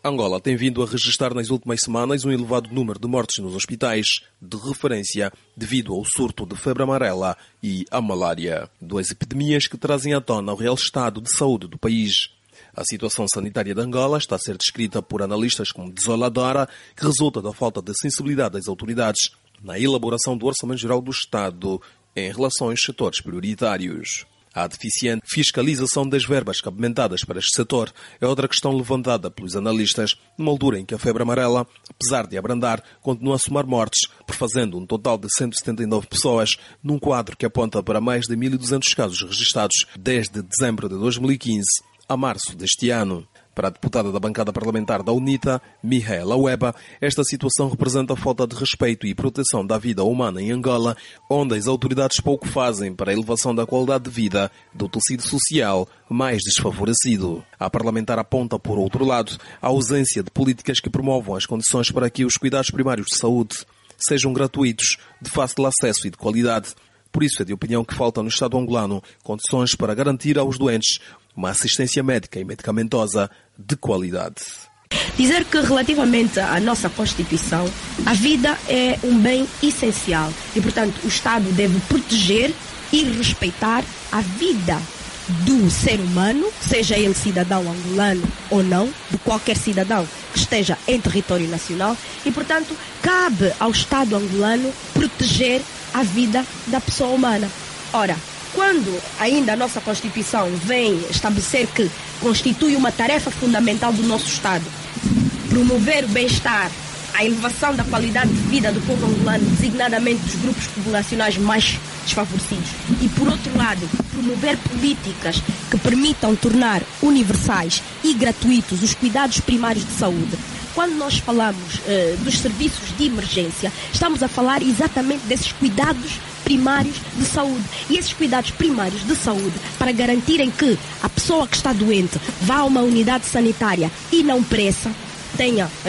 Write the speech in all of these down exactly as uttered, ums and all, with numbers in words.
Angola tem vindo a registrar nas últimas semanas um elevado número de mortes nos hospitais de referência devido ao surto de febre amarela e à malária, duas epidemias que trazem à tona o real estado de saúde do país. A situação sanitária de Angola está a ser descrita por analistas como desoladora, que resulta da falta de sensibilidade das autoridades na elaboração do Orçamento Geral do Estado em relação aos setores prioritários. A deficiente fiscalização das verbas cabimentadas para este setor é outra questão levantada pelos analistas, numa altura em que a febre amarela, apesar de abrandar, continua a somar mortes, prefazendo um total de cento e setenta e nove pessoas, num quadro que aponta para mais de mil e duzentos casos registados desde dezembro de dois mil e quinze a março deste ano. Para a deputada da bancada parlamentar da UNITA, Mihaela Weba, esta situação representa a falta de respeito e proteção da vida humana em Angola, onde as autoridades pouco fazem para a elevação da qualidade de vida do tecido social mais desfavorecido. A parlamentar aponta, por outro lado, a ausência de políticas que promovam as condições para que os cuidados primários de saúde sejam gratuitos, de fácil acesso e de qualidade. Por isso é de opinião que falta no Estado angolano condições para garantir aos doentes uma assistência médica e medicamentosa de qualidade. Dizer que relativamente à nossa Constituição, a vida é um bem essencial e, portanto, o Estado deve proteger e respeitar a vida do ser humano, seja ele cidadão angolano ou não, de qualquer cidadão que esteja em território nacional e, portanto, cabe ao Estado angolano proteger a vida da pessoa humana. Ora, quando ainda a nossa Constituição vem estabelecer que constitui uma tarefa fundamental do nosso Estado promover o bem-estar, a elevação da qualidade de vida do povo angolano, designadamente dos grupos populacionais mais desfavorecidos, e, por outro lado, promover políticas que permitam tornar universais e gratuitos os cuidados primários de saúde. Quando nós falamos uh, dos serviços de emergência, estamos a falar exatamente desses cuidados primários de saúde. E esses cuidados primários de saúde, para garantirem que a pessoa que está doente vá a uma unidade sanitária e não pressa, tenha uh, uh,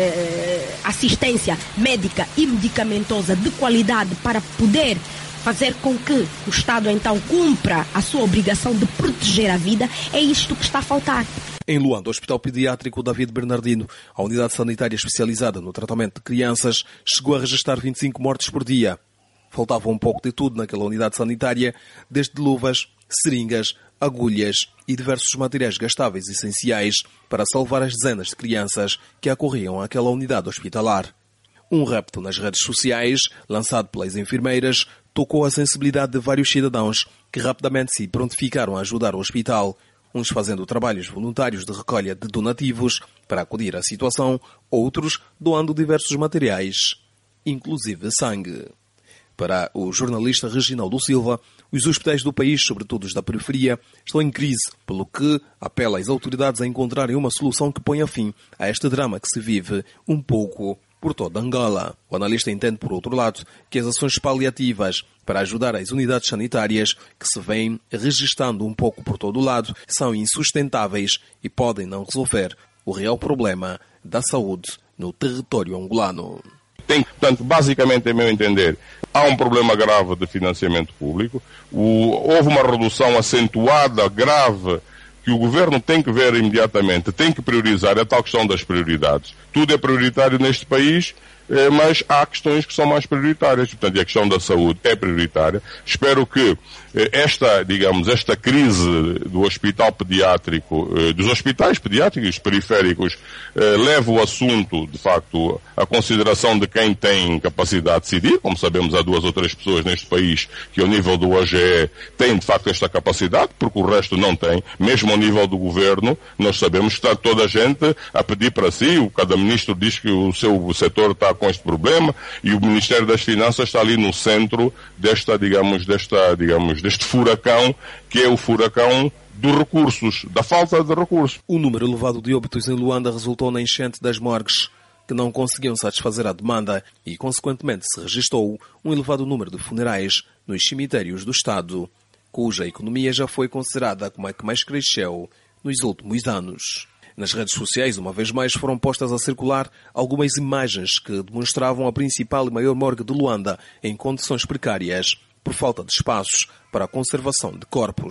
uh, assistência médica e medicamentosa de qualidade para poder fazer com que o Estado então cumpra a sua obrigação de proteger a vida, é isto que está a faltar. Em Luanda, o Hospital Pediátrico David Bernardino, a unidade sanitária especializada no tratamento de crianças, chegou a registrar vinte e cinco mortes por dia. Faltava um pouco de tudo naquela unidade sanitária, desde luvas, seringas, agulhas e diversos materiais gastáveis essenciais para salvar as dezenas de crianças que acorriam àquela unidade hospitalar. Um repto nas redes sociais, lançado pelas enfermeiras, tocou a sensibilidade de vários cidadãos que rapidamente se prontificaram a ajudar o hospital, uns fazendo trabalhos voluntários de recolha de donativos para acudir à situação, outros doando diversos materiais, inclusive sangue. Para o jornalista Reginaldo Silva, os hospitais do país, sobretudo os da periferia, estão em crise, pelo que apela às autoridades a encontrarem uma solução que ponha fim a este drama que se vive um pouco por toda Angola. O analista entende, por outro lado, que as ações paliativas para ajudar as unidades sanitárias que se vêm registando um pouco por todo o lado são insustentáveis e podem não resolver o real problema da saúde no território angolano. Tem, portanto, basicamente, a meu entender, há um problema grave de financiamento público, o, houve uma redução acentuada, grave, que o governo tem que ver imediatamente, tem que priorizar, é a tal questão das prioridades. Tudo é prioritário neste país, eh, mas há questões que são mais prioritárias, portanto, e a questão da saúde é prioritária. Espero que eh, esta, digamos, esta crise do hospital pediátrico, eh, dos hospitais pediátricos periféricos, eh, leve o assunto, de facto, à consideração de quem tem capacidade de decidir. Como sabemos, há duas ou três pessoas neste país que, ao nível do O G E, têm, de facto, esta capacidade, porque o resto não tem. Mesmo ao nível do governo, nós sabemos que está toda a gente a pedir para si, o cada ministro diz que o seu setor está com este problema e o Ministério das Finanças está ali no centro desta, digamos, desta, digamos, deste furacão, que é o furacão dos recursos, da falta de recursos. O número elevado de óbitos em Luanda resultou na enchente das morgues, que não conseguiam satisfazer a demanda e, consequentemente, se registrou um elevado número de funerais nos cemitérios do Estado, cuja economia já foi considerada como a que mais cresceu nos últimos anos. Nas redes sociais, uma vez mais, foram postas a circular algumas imagens que demonstravam a principal e maior morgue de Luanda em condições precárias, por falta de espaços para a conservação de corpos.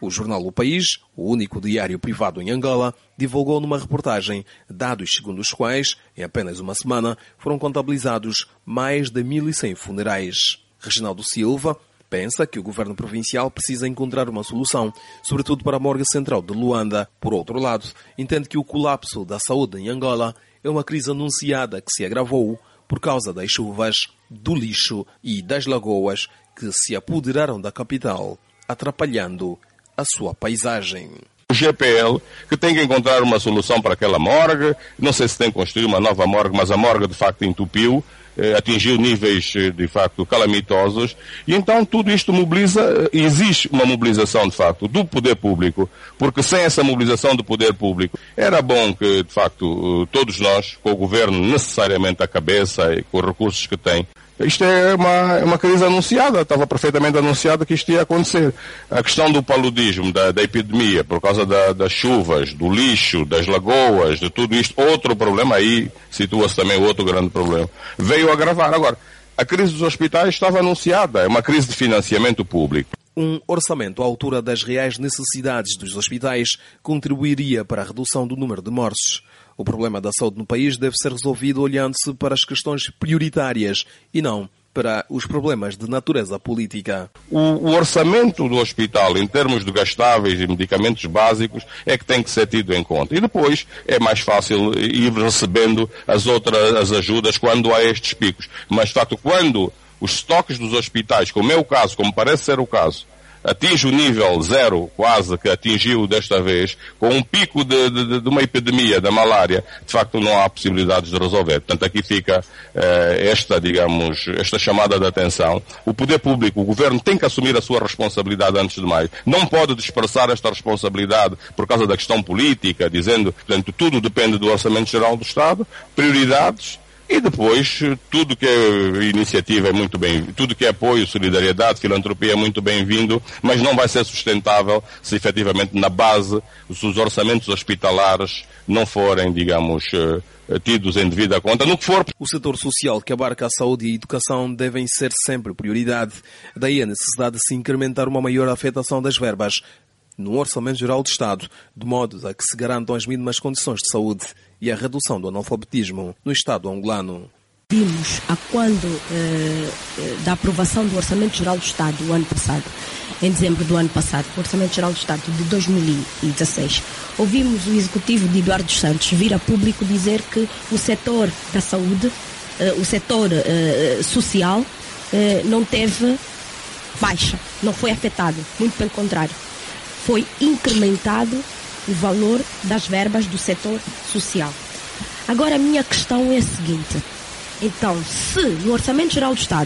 O jornal O País, o único diário privado em Angola, divulgou numa reportagem dados segundo os quais, em apenas uma semana, foram contabilizados mais de mil e cem funerais. Reginaldo Silva pensa que o governo provincial precisa encontrar uma solução, sobretudo para a morgue central de Luanda. Por outro lado, entende que o colapso da saúde em Angola é uma crise anunciada que se agravou por causa das chuvas, do lixo e das lagoas que se apoderaram da capital, atrapalhando a sua paisagem. O G P L, que tem que encontrar uma solução para aquela morgue, não sei se tem que construir uma nova morgue, mas a morgue de facto entupiu, eh, atingiu níveis de facto calamitosos, e então tudo isto mobiliza, existe uma mobilização de facto do poder público, porque sem essa mobilização do poder público, era bom que de facto todos nós, com o governo necessariamente à cabeça e com os recursos que tem, isto é uma, uma crise anunciada, estava perfeitamente anunciado que isto ia acontecer. A questão do paludismo, da, da epidemia, por causa da, das chuvas, do lixo, das lagoas, de tudo isto, outro problema aí, situa-se também outro grande problema, veio agravar. Agora, a crise dos hospitais estava anunciada, é uma crise de financiamento público. Um orçamento à altura das reais necessidades dos hospitais contribuiria para a redução do número de mortes. O problema da saúde no país deve ser resolvido olhando-se para as questões prioritárias e não para os problemas de natureza política. O, o orçamento do hospital, em termos de gastáveis e medicamentos básicos, é que tem que ser tido em conta. E depois é mais fácil ir recebendo as outras as ajudas quando há estes picos. Mas, de facto, quando os estoques dos hospitais, como é o caso, como parece ser o caso, atinge o nível zero, quase, que atingiu desta vez, com um pico de, de, de uma epidemia da malária, de facto não há possibilidades de resolver. Portanto, aqui fica eh, esta, digamos, esta chamada de atenção. O poder público, o governo, tem que assumir a sua responsabilidade antes de mais. Não pode dispersar esta responsabilidade por causa da questão política, dizendo, portanto, tudo depende do Orçamento Geral do Estado, prioridades. E depois, tudo que é iniciativa é muito bem, tudo que é apoio, solidariedade, filantropia é muito bem-vindo, mas não vai ser sustentável se efetivamente na base os orçamentos hospitalares não forem, digamos, tidos em devida conta, no que for. O setor social que abarca a saúde e a educação devem ser sempre prioridade. Daí a necessidade de se incrementar uma maior afetação das verbas no Orçamento Geral do Estado, de modo a que se garantam as mínimas condições de saúde e a redução do analfabetismo no Estado angolano. Vimos a quando eh, da aprovação do Orçamento Geral do Estado o ano passado, em dezembro do ano passado, o Orçamento Geral do Estado de dois mil e dezasseis, ouvimos o executivo de Eduardo Santos vir a público dizer que o setor da saúde, eh, o setor eh, social, eh, não teve baixa, não foi afetado, muito pelo contrário. Foi incrementado o valor das verbas do setor social. Agora, a minha questão é a seguinte. Então, se no Orçamento Geral do Estado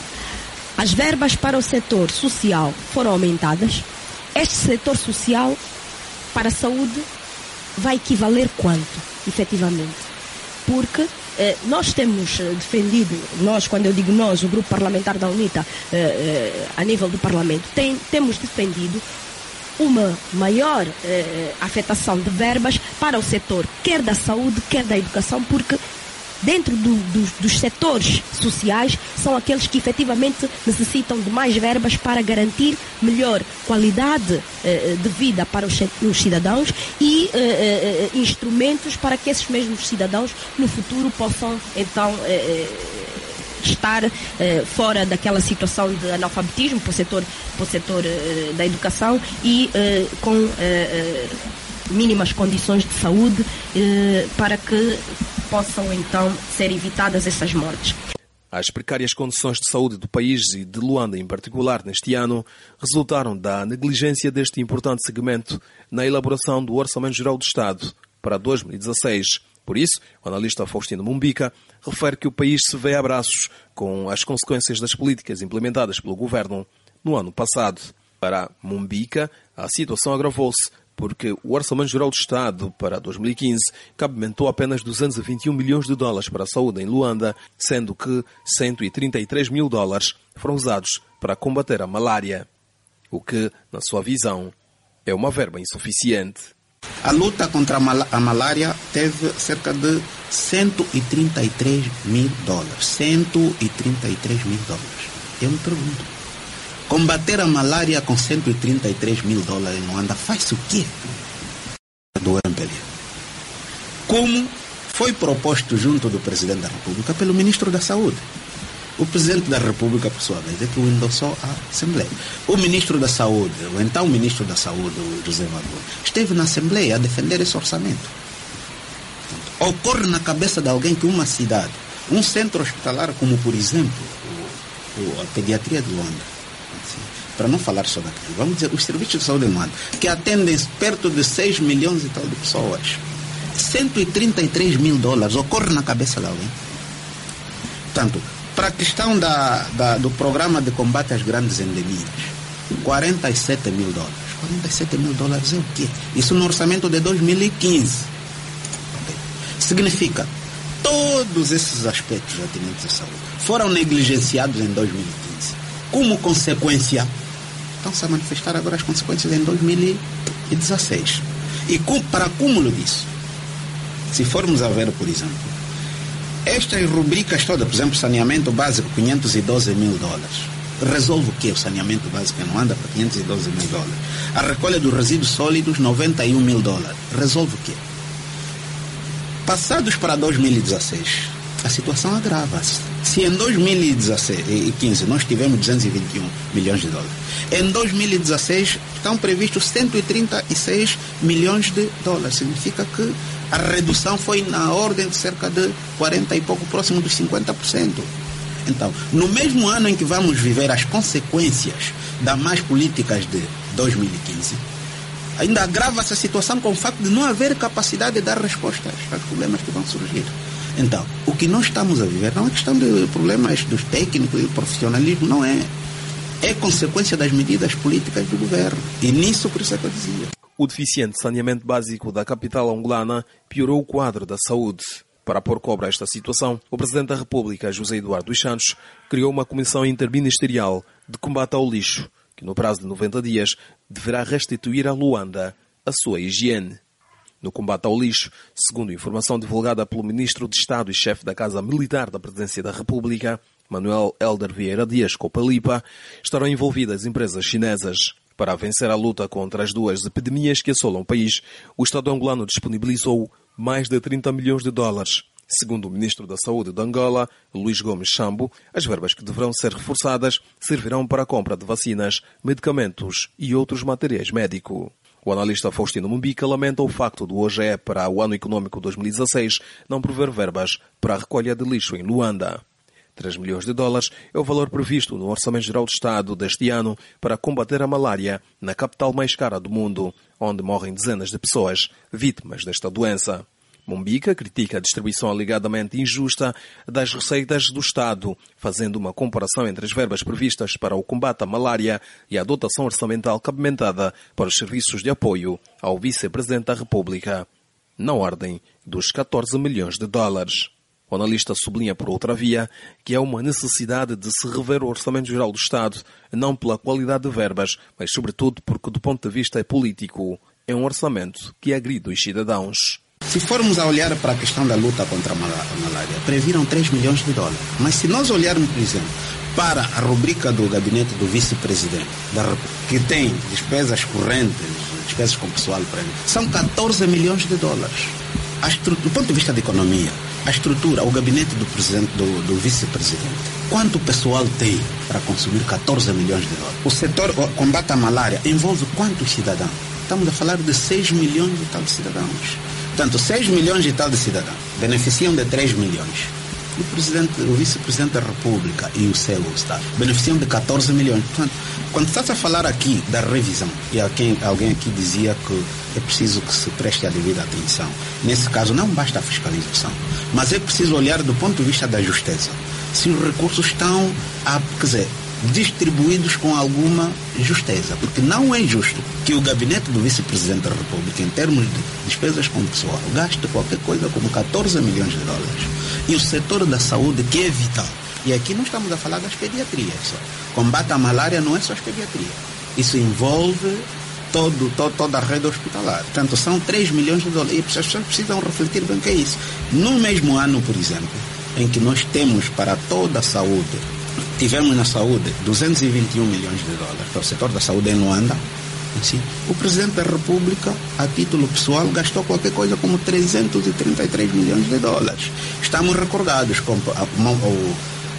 as verbas para o setor social foram aumentadas, este setor social para a saúde vai equivaler quanto, efetivamente? Porque eh, nós temos defendido, nós, quando eu digo nós, o grupo parlamentar da UNITA, eh, eh, a nível do Parlamento, tem, temos defendido uma maior eh, afetação de verbas para o setor, quer da saúde, quer da educação, porque dentro do, do, dos setores sociais são aqueles que efetivamente necessitam de mais verbas para garantir melhor qualidade eh, de vida para os, os cidadãos e eh, eh, instrumentos para que esses mesmos cidadãos no futuro possam então eh, estar eh, fora daquela situação de analfabetismo para o setor, para o setor eh, da educação e eh, com eh, mínimas condições de saúde eh, para que possam então ser evitadas essas mortes. As precárias condições de saúde do país e de Luanda em particular neste ano resultaram da negligência deste importante segmento na elaboração do Orçamento Geral do Estado para dois mil e dezasseis. Por isso, o analista Faustino Mumbica refere que o país se vê a braços com as consequências das políticas implementadas pelo governo no ano passado. Para Mumbica, a situação agravou-se porque o Orçamento Geral do Estado para dois mil e quinze cabimentou apenas duzentos e vinte e um milhões de dólares para a saúde em Luanda, sendo que cento e trinta e três mil dólares foram usados para combater a malária, o que, na sua visão, é uma verba insuficiente. A luta contra a, mal- a malária teve cerca de cento e trinta e três mil dólares. cento e trinta e três mil dólares. Eu me pergunto, Combater a malária com cento e trinta e três mil dólares em Luanda faz o quê? Do M P L. Como foi proposto junto do Presidente da República pelo Ministro da Saúde. O Presidente da República, por sua vez, é que o endossou à Assembleia. O Ministro da Saúde, o então Ministro da Saúde, o José Maduro, esteve na Assembleia a defender esse orçamento. Portanto, ocorre na cabeça de alguém que uma cidade, um centro hospitalar como, por exemplo, o, o, a pediatria de Luanda, assim, para não falar só daqui, vamos dizer, os serviços de saúde de Luanda, que atendem perto de seis milhões e tal de pessoas, cento e trinta e três mil dólares, ocorre na cabeça de alguém. Portanto, para a questão da, da, do programa de combate às grandes endemias, quarenta e sete mil dólares. quarenta e sete mil dólares é o quê? Isso no orçamento de dois mil e quinze. Okay. Significa, todos esses aspectos de atendimento de saúde foram negligenciados em dois mil e quinze. Como consequência, estão-se a manifestar agora as consequências em dois mil e dezesseis. E com, para acúmulo disso, se formos a ver, por exemplo, estas rubricas todas, por exemplo, saneamento básico, quinhentos e doze mil dólares. Resolve o quê? O saneamento básico não anda para quinhentos e doze mil dólares. A recolha dos resíduos sólidos, noventa e um mil dólares. Resolve o quê? Passados para dois mil e dezesseis, a situação agrava-se. Se em dois mil e quinze nós tivemos duzentos e vinte e um milhões de dólares, em dois mil e dezesseis estão previstos cento e trinta e seis milhões de dólares. Significa que a redução foi na ordem de cerca de quarenta e pouco, próximo dos cinquenta por cento. Então, no mesmo ano em que vamos viver as consequências das más políticas de dois mil e quinze, ainda agrava-se a situação com o facto de não haver capacidade de dar respostas aos problemas que vão surgir. Então, o que nós estamos a viver não é questão de problemas dos técnicos e do profissionalismo, não é. É consequência das medidas políticas do governo. E nisso, por isso é que eu dizia. O deficiente saneamento básico da capital angolana piorou o quadro da saúde. Para pôr cobre a esta situação, o Presidente da República, José Eduardo dos Santos, criou uma comissão interministerial de combate ao lixo, que no prazo de noventa dias deverá restituir a Luanda a sua higiene. No combate ao lixo, segundo informação divulgada pelo Ministro de Estado e chefe da Casa Militar da Presidência da República, Manuel Helder Vieira Dias Copalipa, estarão envolvidas empresas chinesas. Para vencer a luta contra as duas epidemias que assolam o país, o Estado angolano disponibilizou mais de trinta milhões de dólares. Segundo o Ministro da Saúde de Angola, Luís Gomes Chambo, as verbas que deverão ser reforçadas servirão para a compra de vacinas, medicamentos e outros materiais médicos. O analista Faustino Mumbica lamenta o facto do O G E para o ano econômico dois mil e dezesseis não prever verbas para a recolha de lixo em Luanda. três milhões de dólares é o valor previsto no Orçamento Geral do Estado deste ano para combater a malária na capital mais cara do mundo, onde morrem dezenas de pessoas vítimas desta doença. Mumbica critica a distribuição alegadamente injusta das receitas do Estado, fazendo uma comparação entre as verbas previstas para o combate à malária e a dotação orçamental cabementada para os serviços de apoio ao Vice-Presidente da República, na ordem dos catorze milhões de dólares. O analista sublinha, por outra via, que há uma necessidade de se rever o Orçamento Geral do Estado, não pela qualidade de verbas, mas sobretudo porque, do ponto de vista político, é um orçamento que agride os cidadãos. Se formos a olhar para a questão da luta contra a malária, previram três milhões de dólares. Mas se nós olharmos, por exemplo, para a rubrica do gabinete do vice-presidente da República, que tem despesas correntes, despesas com pessoal, são catorze milhões de dólares. A do ponto de vista da economia, a estrutura, o gabinete do, presidente, do, do vice-presidente, quanto pessoal tem para consumir catorze milhões de dólares? O setor o combate à malária envolve quantos cidadãos? Estamos a falar de seis milhões e tal de cidadãos. Portanto, seis milhões e tal de cidadãos beneficiam de três milhões. O, presidente, o vice-presidente da República e o seu Estado beneficiam de catorze milhões. Portanto, quando estás a falar aqui da revisão, e alguém, alguém aqui dizia que é preciso que se preste a devida atenção. Nesse caso, não basta a fiscalização, mas é preciso olhar do ponto de vista da justeza. Se os recursos estão, a, quer dizer, distribuídos com alguma justeza, porque não é justo que o gabinete do vice-presidente da República, em termos de despesas com pessoal, gaste qualquer coisa como catorze milhões de dólares. E o setor da saúde, que é vital. E aqui não estamos a falar das pediatrias só. Combate à malária não é só as pediatrias. Isso envolve todo, todo, toda a rede hospitalar. Portanto, são três milhões de dólares. E as pessoas precisam refletir bem o que é isso. No mesmo ano, por exemplo, em que nós temos para toda a saúde tivemos na saúde duzentos e vinte e um milhões de dólares para o setor da saúde em Luanda. Assim, o Presidente da República, a título pessoal, gastou qualquer coisa como trezentos e trinta e três milhões de dólares. Estamos recordados com o,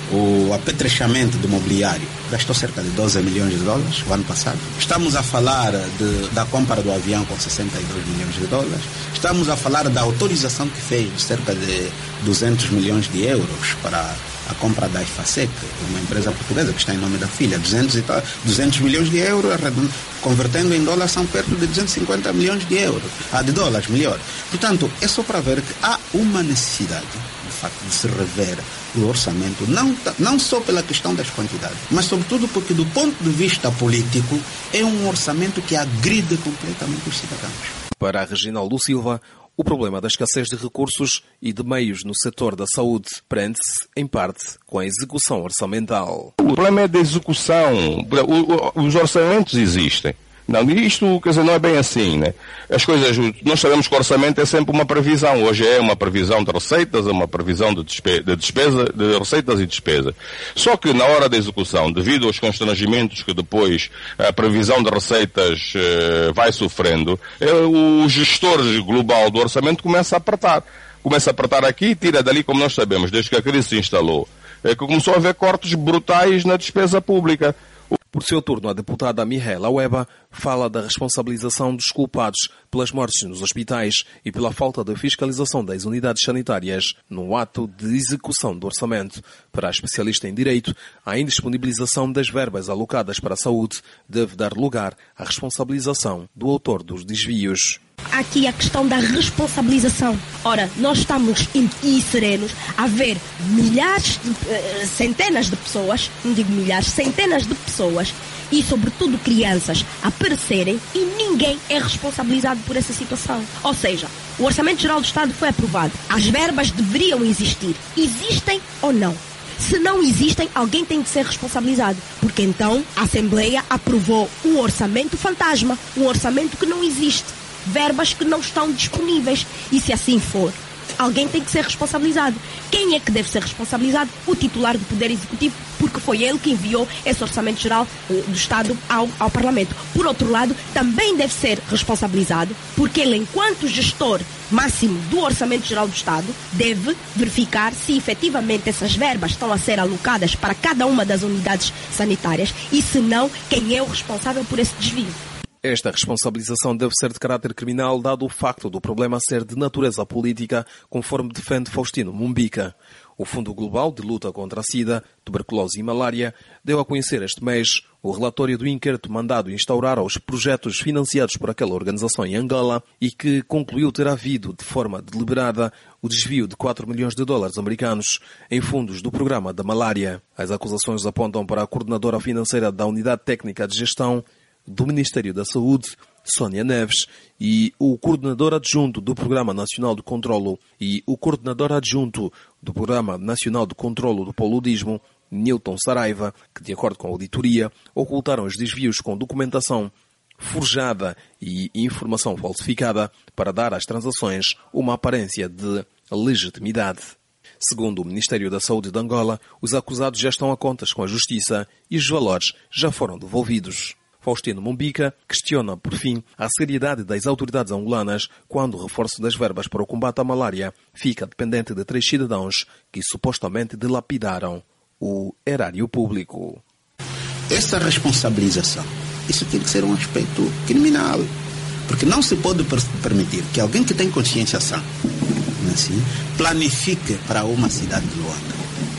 o apetrechamento do mobiliário, gastou cerca de doze milhões de dólares o ano passado. Estamos a falar de, da compra do avião com sessenta e dois milhões de dólares. Estamos a falar da autorização que fez de cerca de duzentos milhões de euros para a compra da IFASEC, uma empresa portuguesa que está em nome da filha, duzentos, e tal, duzentos milhões de euros, convertendo em dólares são perto de duzentos e cinquenta milhões de euros, ah, de dólares, melhor. Portanto, é só para ver que há uma necessidade, de facto, de se rever o orçamento, não, não só pela questão das quantidades, mas sobretudo porque do ponto de vista político é um orçamento que agride completamente os cidadãos. Para a Reginaldo Silva, o problema da escassez de recursos e de meios no setor da saúde prende-se, em parte, com a execução orçamental. O problema é da execução. Os orçamentos existem. Não, isto, quer dizer, não é bem assim, né? As coisas, nós sabemos que o orçamento é sempre uma previsão. Hoje é uma previsão de receitas, é uma previsão de, despe de despesa, de receitas e despesa. Só que na hora da execução, devido aos constrangimentos que depois a previsão de receitas eh, vai sofrendo, eh, o gestor global do orçamento começa a apertar. Começa a apertar aqui e tira dali, como nós sabemos, desde que a crise se instalou, é que começou a haver cortes brutais na despesa pública. Por seu turno, a deputada Mihaela Weba fala da responsabilização dos culpados pelas mortes nos hospitais e pela falta de fiscalização das unidades sanitárias no ato de execução do orçamento. Para a especialista em Direito, a indisponibilização das verbas alocadas para a saúde deve dar lugar à responsabilização do autor dos desvios. Aqui a questão da responsabilização. Ora, nós estamos e serenos a ver milhares, de, centenas de pessoas, não digo milhares, centenas de pessoas e, sobretudo, crianças a perecerem e ninguém é responsabilizado por essa situação. Ou seja, o Orçamento Geral do Estado foi aprovado. As verbas deveriam existir. Existem ou não? Se não existem, alguém tem que ser responsabilizado. Porque então a Assembleia aprovou um orçamento fantasma, um orçamento que não existe. Verbas que não estão disponíveis. E se assim for, alguém tem que ser responsabilizado. Quem é que deve ser responsabilizado? O titular do Poder Executivo, porque foi ele que enviou esse Orçamento Geral do Estado ao, ao Parlamento. Por outro lado, também deve ser responsabilizado, porque ele, enquanto gestor máximo do Orçamento Geral do Estado, deve verificar se efetivamente essas verbas estão a ser alocadas para cada uma das unidades sanitárias e, se não, quem é o responsável por esse desvio. Esta responsabilização deve ser de caráter criminal, dado o facto do problema ser de natureza política, conforme defende Faustino Mumbica. O Fundo Global de Luta contra a SIDA, Tuberculose e Malária deu a conhecer este mês o relatório do inquérito mandado instaurar aos projetos financiados por aquela organização em Angola e que concluiu ter havido, de forma deliberada, o desvio de quatro milhões de dólares americanos em fundos do programa da malária. As acusações apontam para a coordenadora financeira da Unidade Técnica de Gestão do Ministério da Saúde, Sónia Neves, e o coordenador adjunto do Programa Nacional de Controlo e o coordenador adjunto do Programa Nacional de Controlo do Paludismo, Nilton Saraiva, que, de acordo com a auditoria, ocultaram os desvios com documentação forjada e informação falsificada para dar às transações uma aparência de legitimidade. Segundo o Ministério da Saúde de Angola, os acusados já estão a contas com a Justiça e os valores já foram devolvidos. Faustino Mumbica questiona, por fim, a seriedade das autoridades angolanas quando o reforço das verbas para o combate à malária fica dependente de três cidadãos que supostamente dilapidaram o erário público. Essa responsabilização, isso tem que ser um aspecto criminal, porque não se pode permitir que alguém que tem consciência sã, assim, planifique para uma cidade de Luanda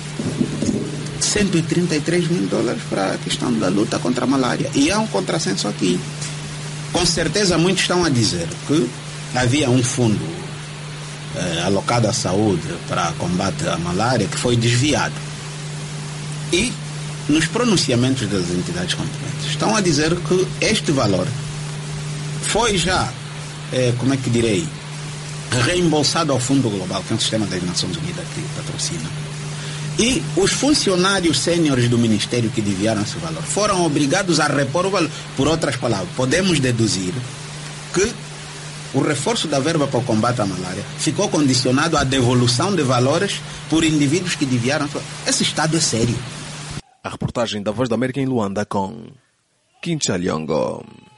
cento e trinta e três mil dólares para a questão da luta contra a malária. E há um contrassenso aqui. Com certeza muitos estão a dizer que havia um fundo eh, alocado à saúde para combate à malária que foi desviado. E nos pronunciamentos das entidades competentes estão a dizer que este valor foi já, eh, como é que direi, reembolsado ao Fundo Global, que é um sistema das Nações Unidas que patrocina. E os funcionários sêniores do Ministério que desviaram esse valor foram obrigados a repor o valor. Por outras palavras, podemos deduzir que o reforço da verba para o combate à malária ficou condicionado à devolução de valores por indivíduos que desviaram. Esse Estado é sério. A reportagem da Voz da América em Luanda com Kincha Lyongo.